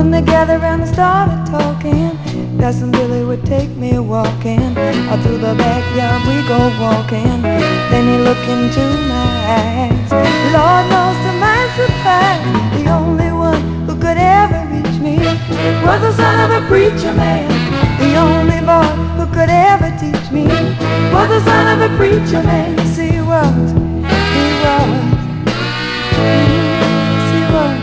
When they gathered around and started talking, Cousin Billy would take me walking. Out through the backyard we go walking. Then he looked into my eyes. Lord knows to my surprise, the only one who could ever reach me was the son of a preacher man. The only boy who could ever teach me was the son of a preacher man. Yes, he was, he was, yes, he was.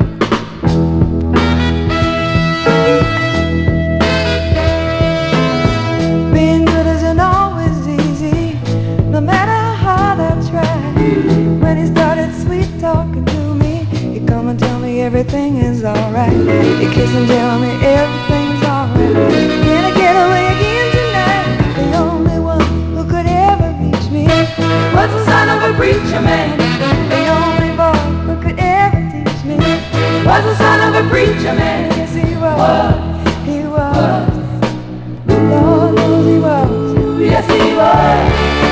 Being good isn't always easy, no matter how hard I try. When he started sweet talking to me, he'd come and tell me everything is alright. He'd kiss and tell me everything's alright. Can I get away again tonight? The only one who could ever reach me was the son of a preacher man. The only boy who could ever teach me was the son of a preacher man. Yes, he was, he was. Lord knows he was. Yes, he was.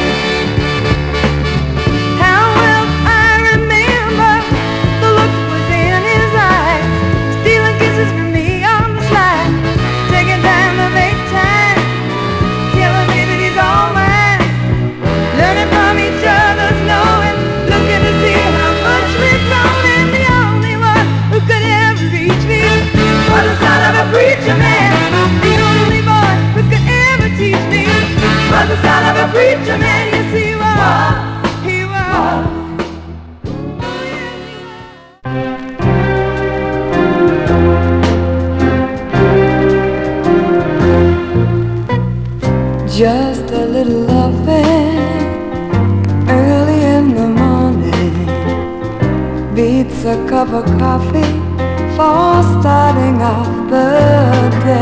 How well I remember the look was in his eyes, stealing kisses from me on the slide, taking time to make time, telling me that he's all mine, learning from each other's knowing, looking to see how much we've grown. And the only one who could ever reach me was the son of a preacher man. The only boy who could ever teach me was the son of a preacher man. Yes, he was, he was. Just a little loving early in the morning beats a cup of coffee for starting off the day.